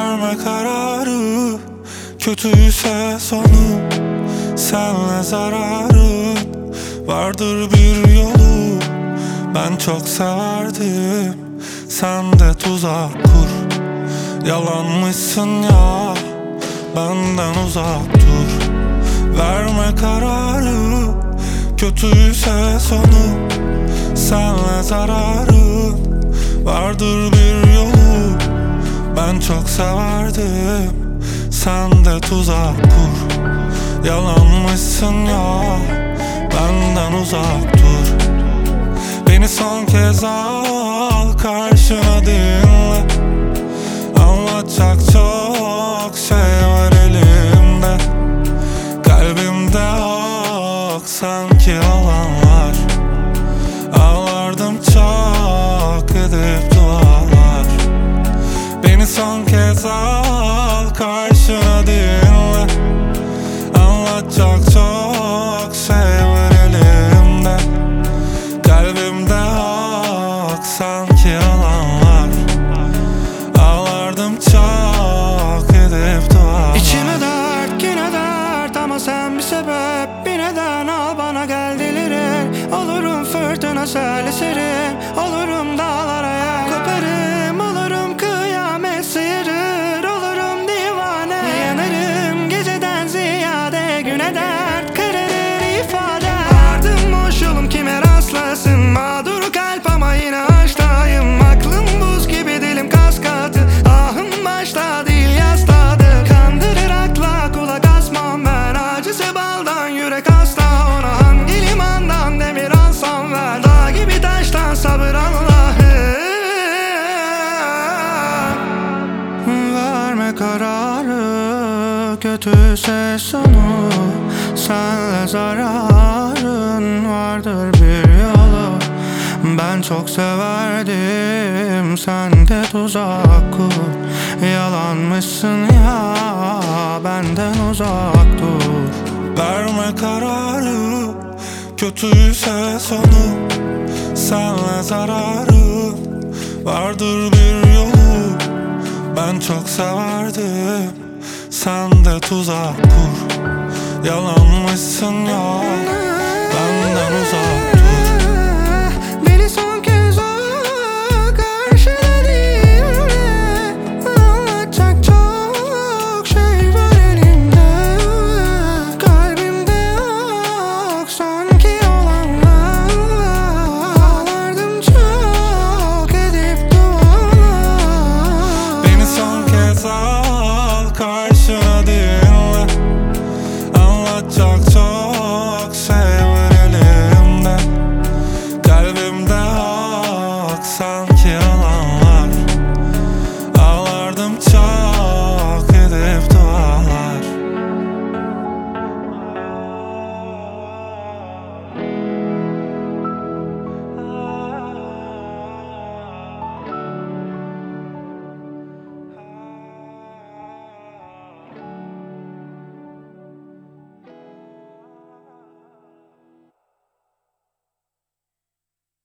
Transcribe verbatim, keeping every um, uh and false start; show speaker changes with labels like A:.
A: Verme kararı, kötüyse sonu. Senle zararın vardır bir yolu. Ben çok severdim, sen de tuzak kur. Yalanmışsın ya, benden uzak dur. Verme kararı, kötüyse sonu. Senle zararın vardır bir yolu. Ben çok severdim, sen de tuzak kur. Yalanmışsın ya, benden uzak dur. Beni son kez al karşına, dinle. Anlatacak çok şey var elimde. Kalbimde yok sanki olanlar. Ağlardım çok edip dualar. Beni son kez al karşına, dinle. Anlatacak çok şey var elimde. Kalbimde yok sanki yalanlar. Ağlardım çok edip dualar.
B: İçime dert yine dert ama sen bir sebep. Bir neden al bana gel delirir. Olurum fırtına sel eserim. Olurum dağlara yer koparım. Olurum kıyamet sıyırır. Olurum divane yanarım. Geceden ziyade güne dert kararır ifade. Ardım boş yolum kime rastlasın. Mağdur kalp ama yine aşktayım. Aklım buz gibi dilim kas katı. Ahım başta değil yasladı. Kandırır akla kulak asmam ben. Acısı baldan yürek hasta. Ona hangi limandan demir alsam ver. Dağ gibi taştan sabır Allah'ım. Verme kararı, kötüyse sonu. Senle zararın vardır bir yolu. Ben çok severdim, sen de tuzak kur. Yalanmışsın ya, benden uzak dur.
A: Verme kararı, kötüyse sonu. Senle zararın vardır bir yolu. Ben çok severdim, sen de tuzak kur. Yalanmışsın ya, benden uzak dur.